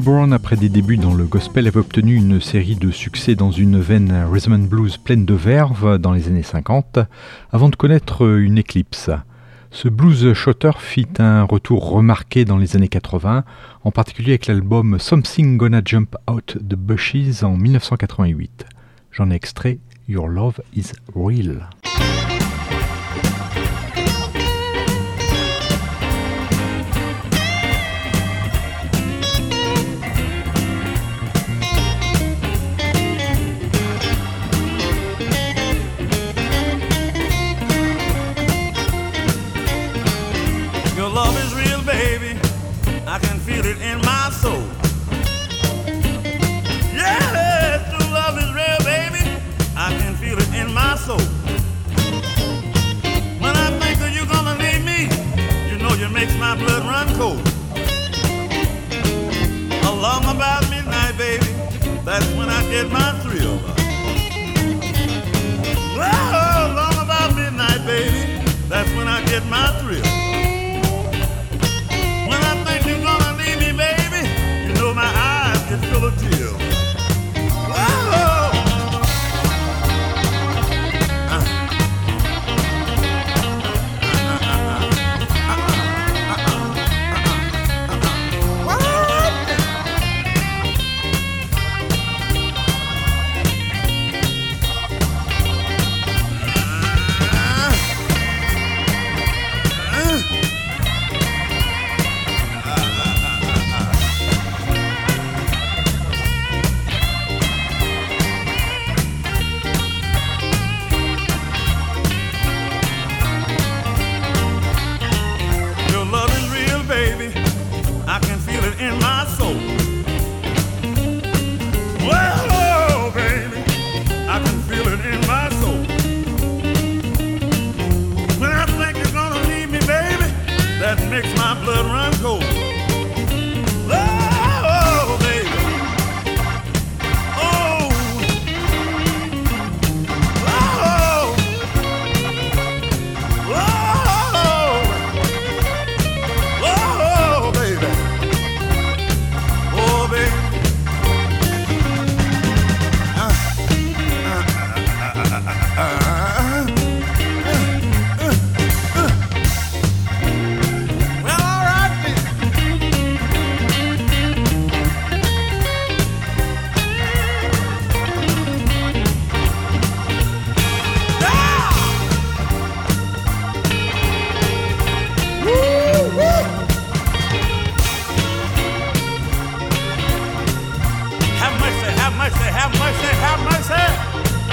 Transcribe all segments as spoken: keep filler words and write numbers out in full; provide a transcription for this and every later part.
Brown, après des débuts dans le gospel, avait obtenu une série de succès dans une veine rhythm and blues pleine de verve dans les années cinquante, avant de connaître une éclipse. Ce blues shotter fit un retour remarqué dans les années quatre-vingts, en particulier avec l'album Something Gonna Jump Out the Bushes en dix-neuf cent quatre-vingt-huit. J'en ai extrait Your Love is Real. I can feel it in my soul. Yeah, true love is real, baby. I can feel it in my soul. When I think that you're gonna leave me, you know you makes my blood run cold. Along about midnight, baby, that's when I get my thrill. Well, along about midnight, baby, that's when I get my thrill. You're gonna leave me, baby. You know my eyes get full of tears. Whoa! In my soul. Well, oh, baby, I can feel it in my soul. When I think you're gonna leave me, baby, that makes my blood run cold. Oh, baby. Oh. Oh. Oh. Oh, baby. Oh, baby. Uh, uh, uh, uh, uh, uh, uh, uh. Well, all right then. Ah! Woo, woo. Have mercy, have mercy, have mercy, have mercy.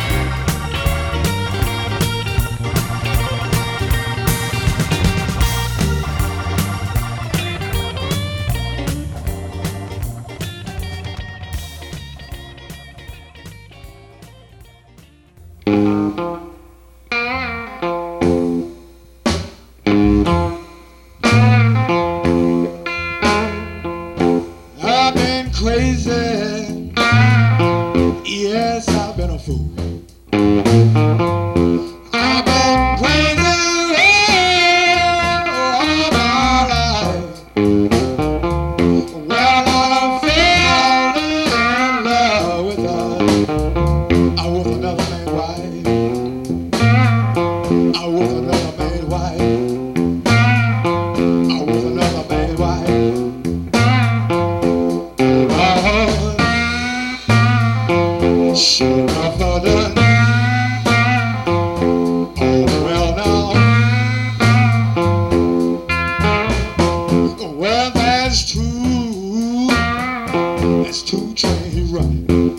I've been crazy. Yes, I've been a fool. I've been crazy all my life. Well, I fell in love with her. I was another man's wife. I was another man's wife. I was another man's wife. Should have done. Oh, well now. Well, that's true. That's two trains running.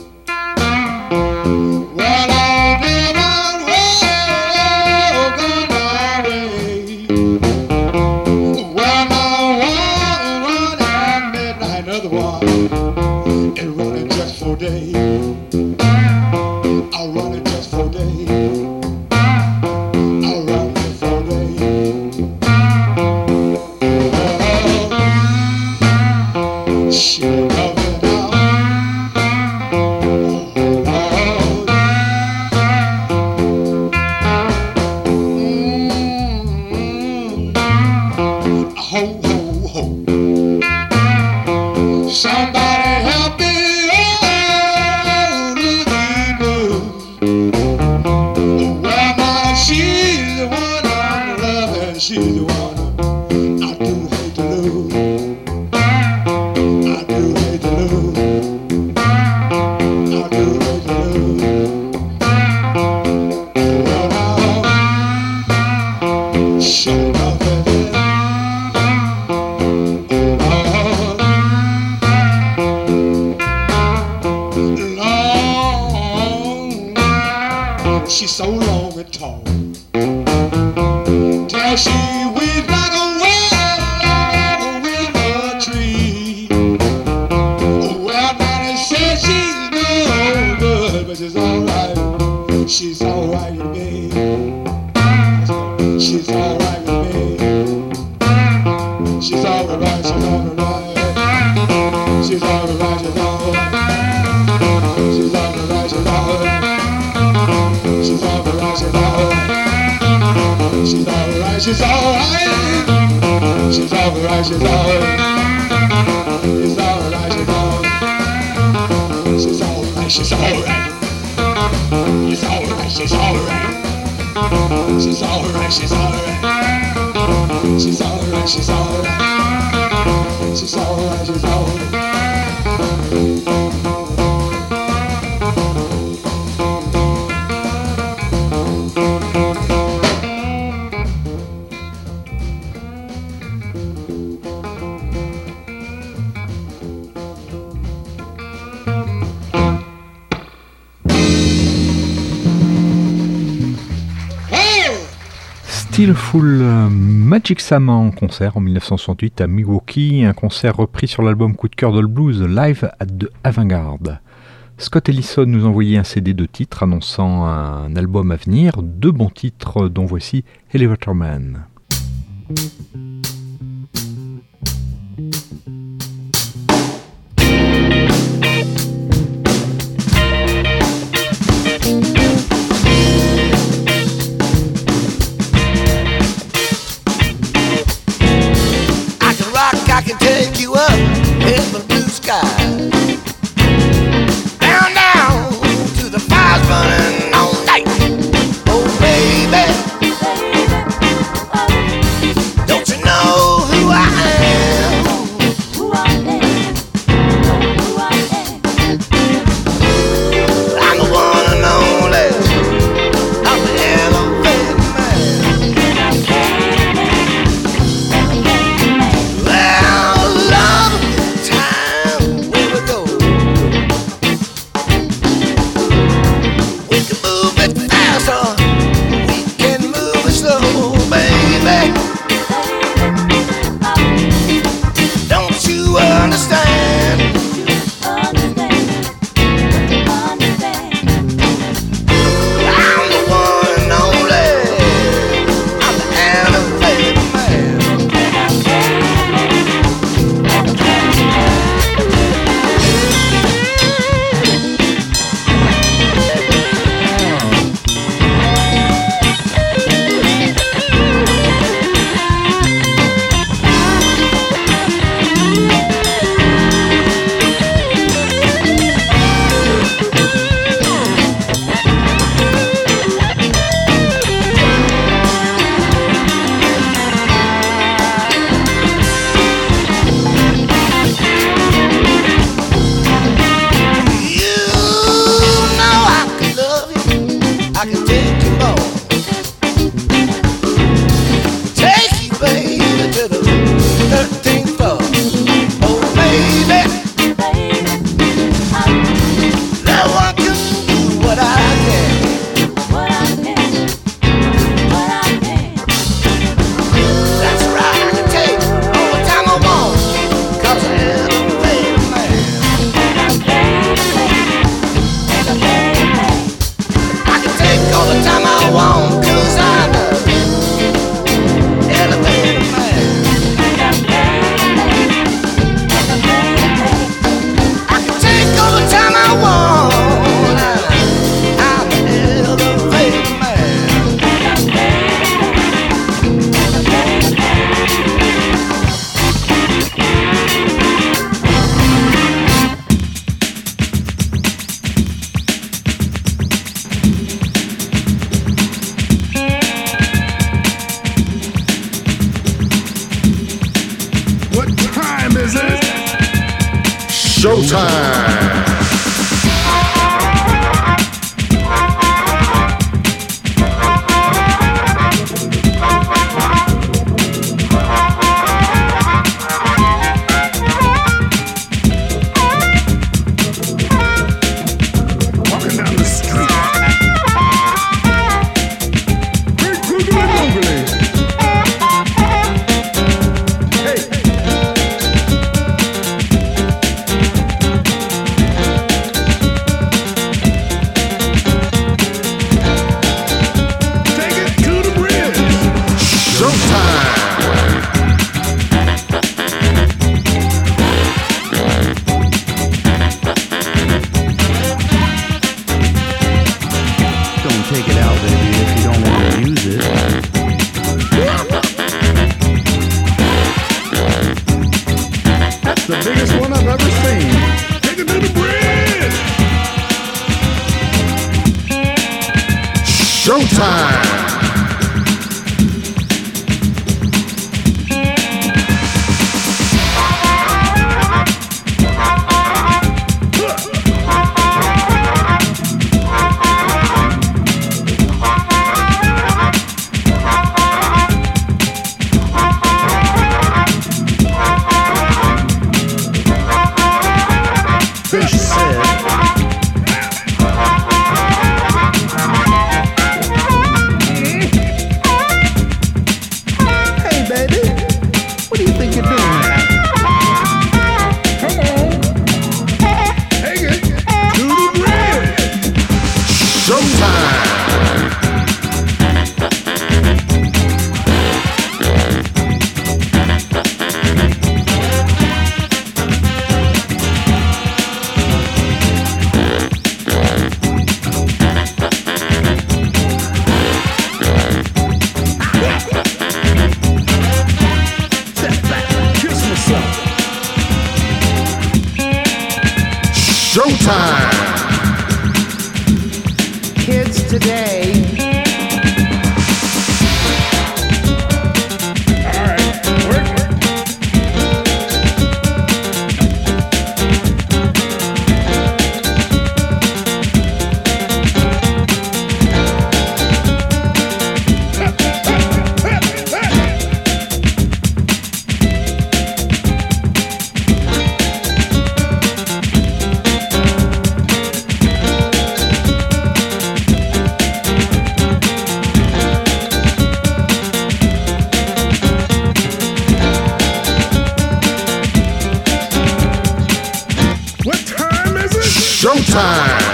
Well, I'll never walk my way. Well, I walk one at midnight, another one is running just for days. I'll run it just for days. I'll run it for days. Oh, she love it now. Oh, she's so long and tall. Till she weaves like a web in a tree. Well, Daddy said she's no good, but she's alright. She's alright with me. She's alright with me. She's alright, she's alright. She's alright, she's alright. She's alright, she's alright. She's alright, she's alright. She's alright, she's alright. She's alright, she's alright. She's alright, she's alright. She's alright, she's alright. She's alright, she's alright. She's alright, she's alright. She's alright, she's alright. She's alright, she's alright. Steelful Magic Sam en concert en dix-neuf cent soixante-huit à Milwaukee, un concert repris sur l'album coup de cœur de le blues Live at the Avant-Garde. Scott Ellison nous envoyait un C D de titres annonçant un album à venir, deux bons titres dont voici Elevator Man. I can take you up in the blue sky, down, down to the fires burning all night. Oh baby, don't you know who I am? Who I am, who I am. I'm the one and only, I'm the elevator man. Showtime! Walking down the street, take it out, baby, if you don't want to use it. That's the biggest one I've ever seen. Take it to the bridge. Showtime. Then she said, hey baby, what do you think you're doing now? Come on. Take it to the bridge. Showtime. Step back, kiss myself. Showtime. Kids today. All right, work it. What time is it? Showtime.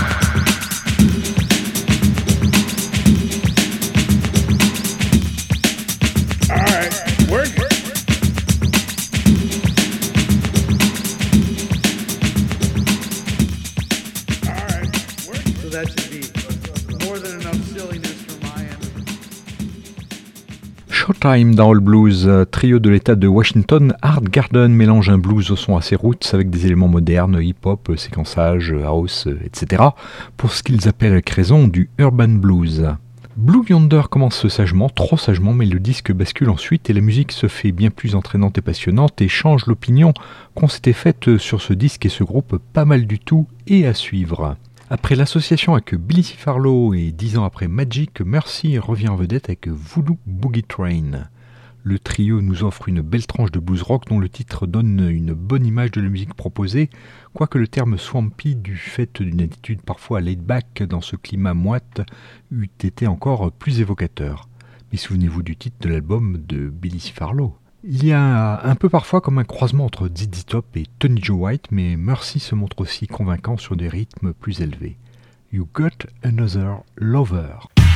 All right, work it. All right, work it. So that should be more than enough silliness from my end. Showtime dans All Blues, trio de l'état de Washington, Art Garden mélange un blues au son assez roots avec des éléments modernes, hip-hop, séquençage, house, et cetera pour ce qu'ils appellent avec raison du urban blues. Blue Yonder commence sagement, trop sagement, mais le disque bascule ensuite et la musique se fait bien plus entraînante et passionnante et change l'opinion qu'on s'était faite sur ce disque et ce groupe pas mal du tout et à suivre. Après l'association avec Billy Farlow et dix ans après Magic, Mercy revient en vedette avec Voodoo Boogie Train. Le trio nous offre une belle tranche de blues rock dont le titre donne une bonne image de la musique proposée, quoique le terme swampy, du fait d'une attitude parfois laid-back dans ce climat moite, eût été encore plus évocateur. Mais souvenez-vous du titre de l'album de Billy Farlow. Il y a un peu parfois comme un croisement entre Z Z Top et Tony Joe White, mais Mercy se montre aussi convaincant sur des rythmes plus élevés. You Got Another Lover.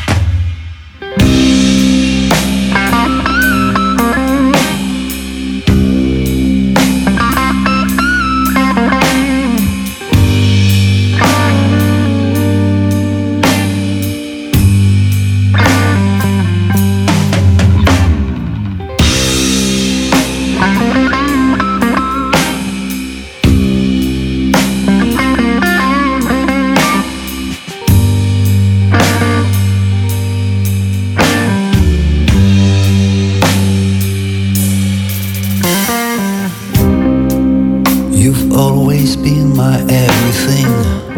You've always been my everything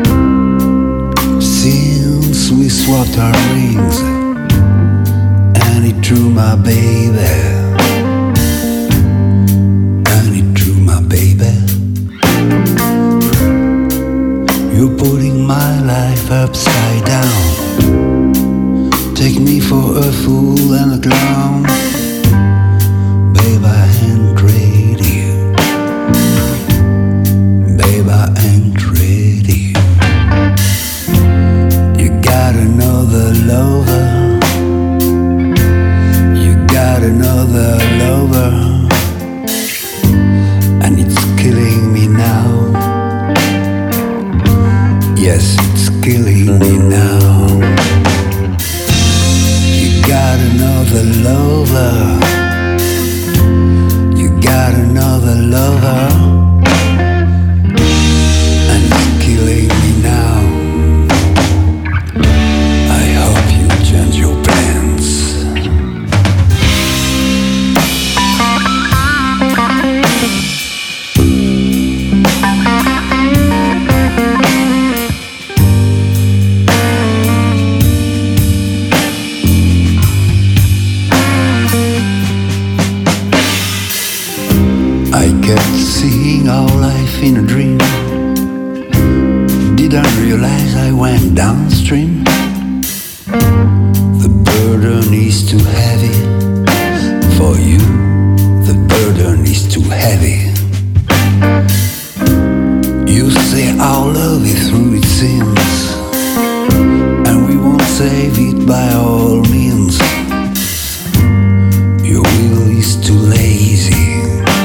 since we swapped our rings, and it drew my baby, and it drew my baby. You're putting my life upside down, take me for a fool and a clown. Babe, I ain't ready. Babe, I ain't ready. You got another lover. You got another lover, and it's killing me now. Yes, it's killing me now. another lover. You got another lover. And it's killing me now. I hope you change your plans. I kept seeing our life in a dream. Didn't realize I went downstream. The burden is too heavy for you. The burden is too heavy. You say our love is through its sins, and we won't save it by all means. Your will is too lazy,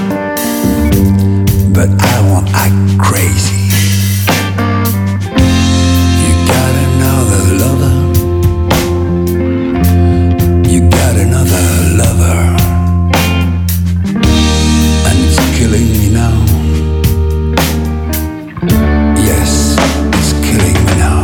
but I won't act crazy. You got another lover. You got another lover. And it's killing me now. Yes, it's killing me now.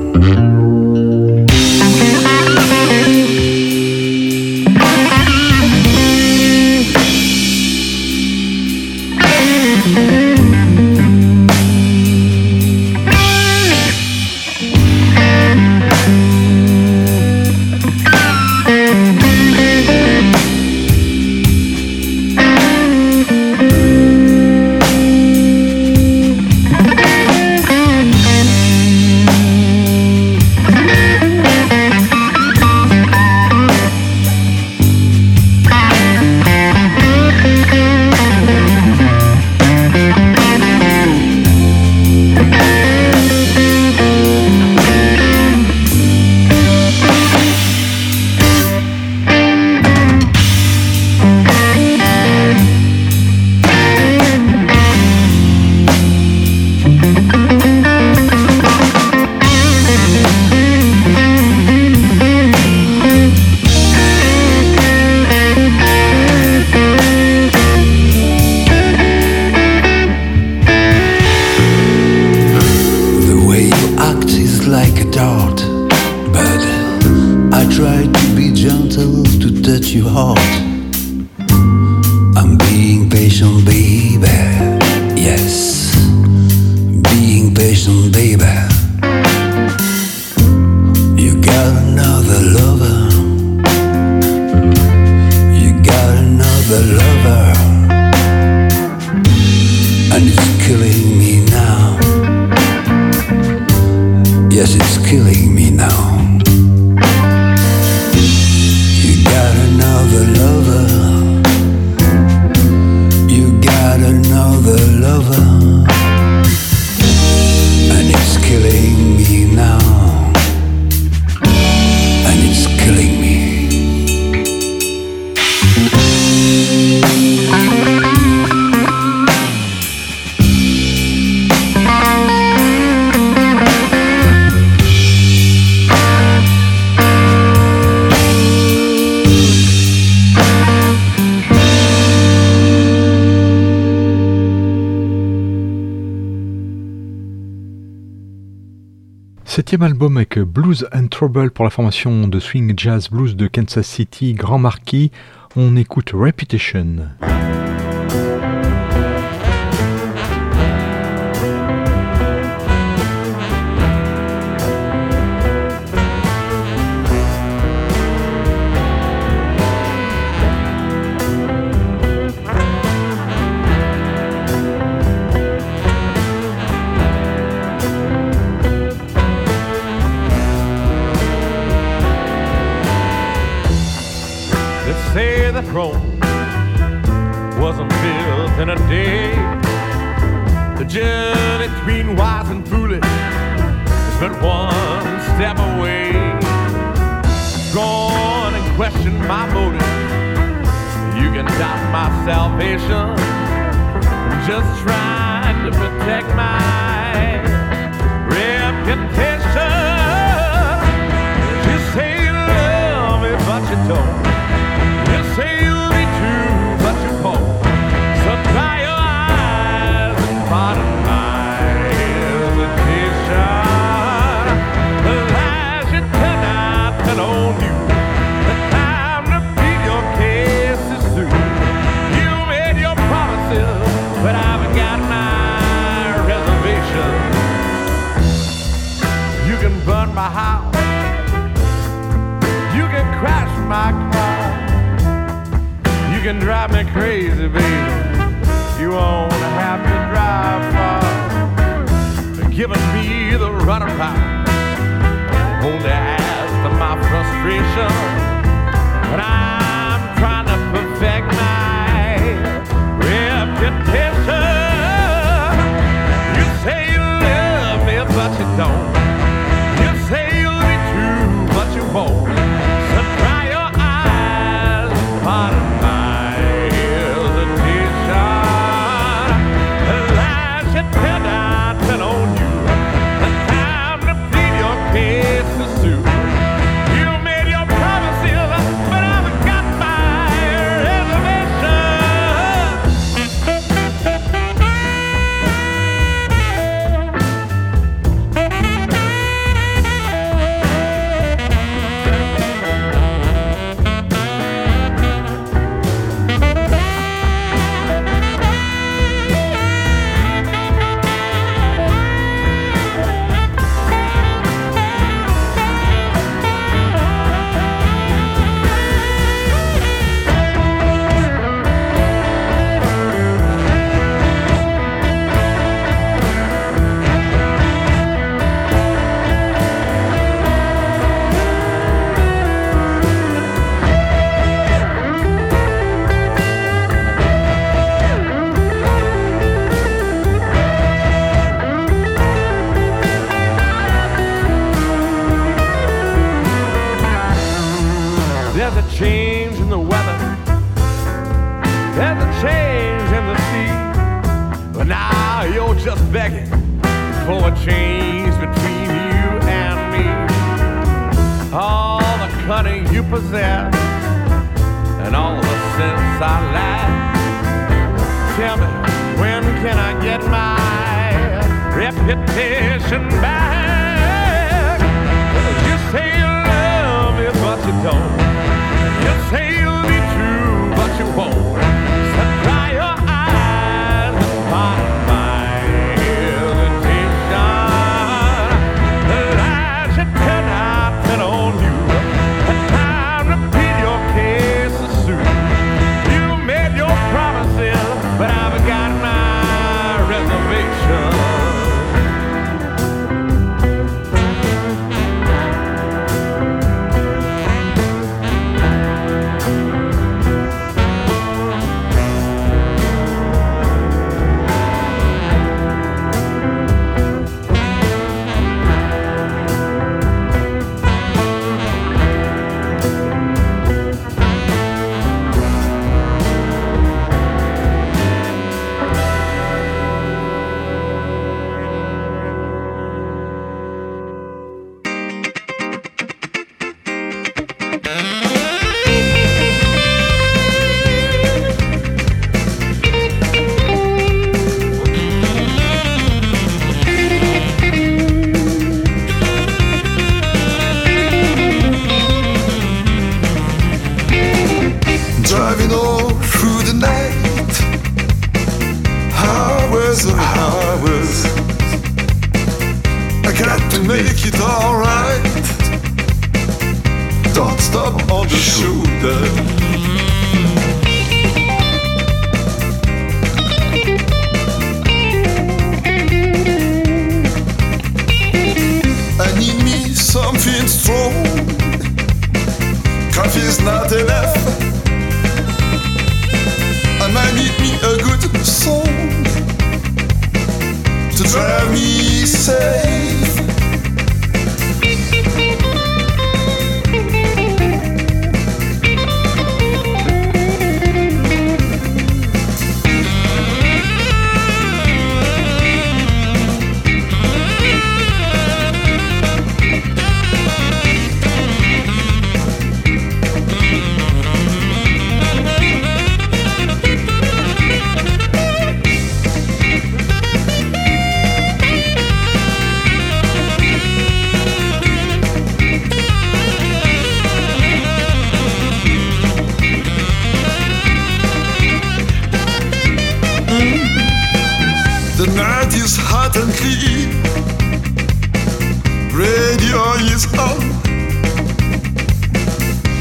Septième album avec Blues and Trouble pour la formation de swing jazz blues de Kansas City, Grand Marquis. On écoute Reputation. Say that Rome wasn't built in a day. The journey between wise and foolish is but one step away. Go on and question my motive. You can doubt my salvation. I'm just trying to protect my reputation. You say you love me, but you don't. crash my car. You can drive me crazy, baby. You won't have to drive far. Giving me the runabout only adds to my frustration. But I'm trying to perfect my reputation. You say you love me, but you don't. You say you'll be true, but you won't. So dry your eyes and pardon my hesitation. The lies you tell, I tell on you. The time to plead your case to sue. You made your promises, but I've got my reservation. There's a change in the weather. There's a change in the sea. But now you're just begging for a change between you and me. All the cunning you possess and all the sense I lack. Tell me, when can I get my reputation back? You say you love me, but you don't. You say you'll be true, but you won't. So dry your eyes and pardon my hesitation. The lies you tell, I tell on you. The time to plead your case to sue. You made your promises, but I've got my reservation. Driving all through the night, hours and hours. I got to make it alright. Don't stop on the shoulder. I need me something strong. Coffee's not enough. And I need me a good song to drive me safe.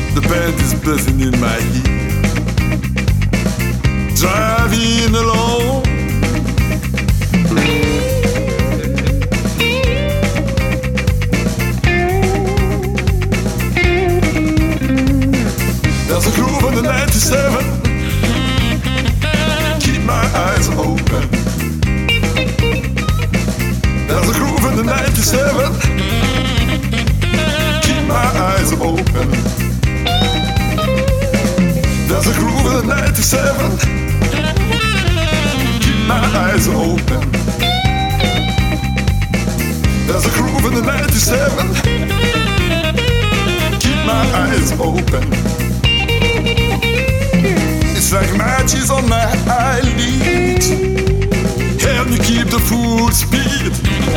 The band is buzzing in my ear. Driving along, there's a groove on the ninety-seven. Keep my eyes open. There's a groove in the ninety-seven. Keep my eyes open. There's a groove in the ninety-seven. Keep my eyes open. There's a groove in the ninety-seven. Keep my eyes open. It's like matches on my eyelids. Help me keep the full speed.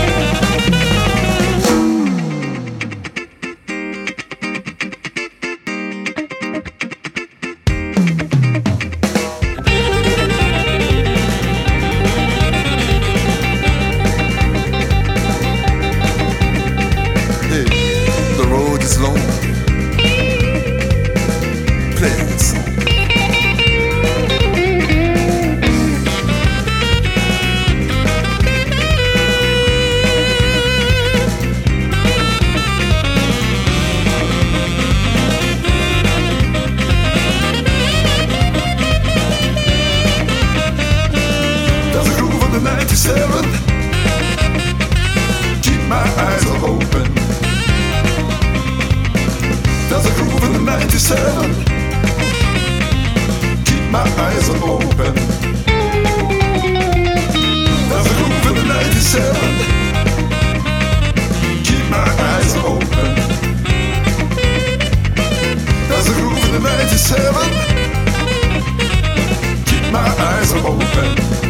Hey, the road is long. Play this song. ninety-seven. Keep my eyes open. There's a groove in the ninety-seven. Keep my eyes open. There's a groove in the ninety-seven. Keep my eyes open. There's a groove in the ninety-seven. Keep my eyes open.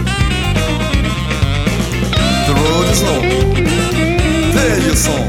The road is long. Play your song.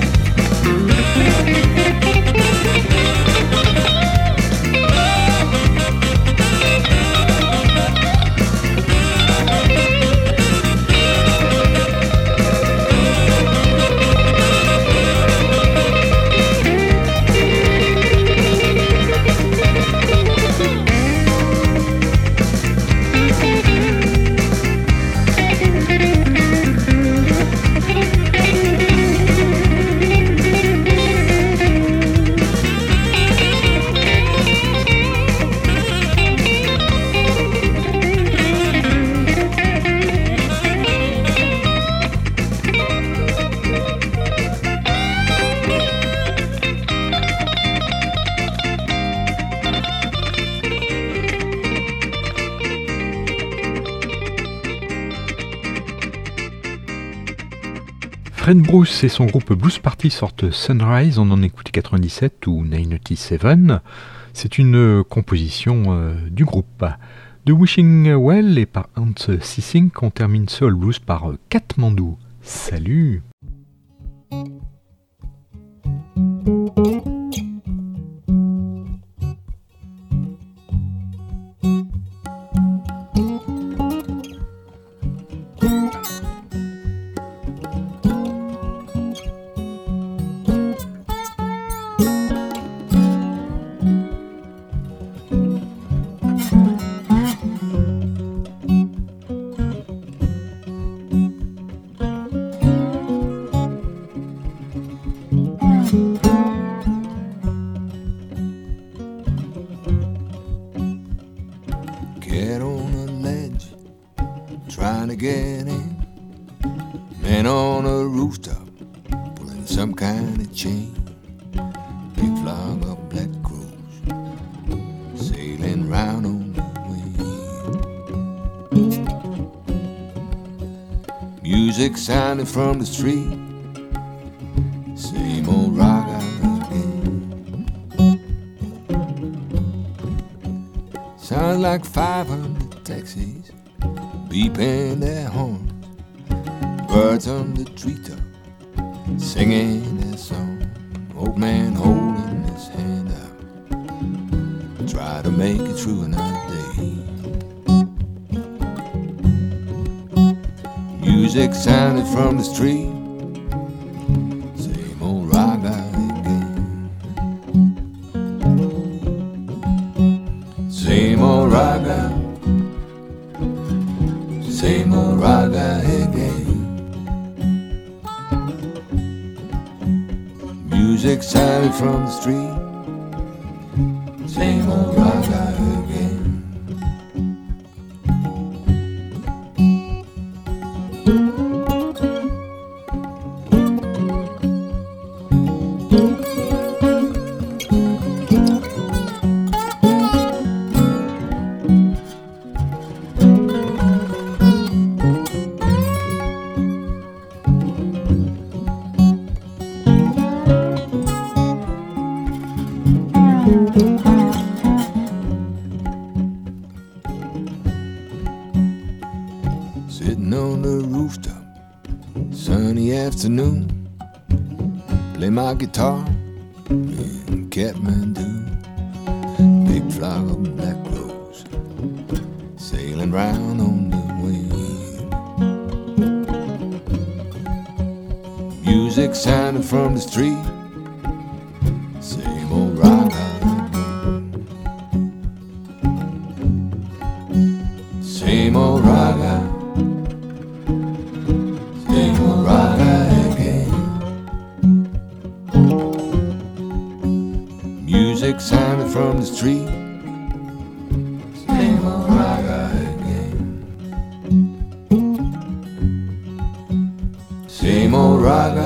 Fred Bruce et son groupe Blues Party sortent Sunrise, on en écoute quatre-vingt-dix-sept ou quatre-vingt-dix-sept. C'est une composition euh, du groupe. De Wishing Well et par Hans Sissink, on termine Soul Blues par euh, Katmandou. Salut! Sounding from the street, same old rock out again. Sounds like five hundred taxis beeping their horns, birds on the treetop singing their song. Old man holding his hand out, try to make it through another day. Music sounded from the street, same old rock out again. sounded from the street. Same old raga again. Sitting on the rooftop, sunny afternoon, play my guitar in Kathmandu. Big flock of black clothes sailing round on the wind. Music sounding from the street. Same old raga. Same old raga. Same old raga again. Music sounding from the street. Same old raga again. Same old raga.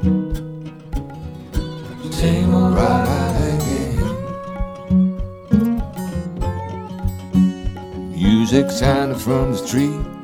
Same old raga again. Music sounding from the street.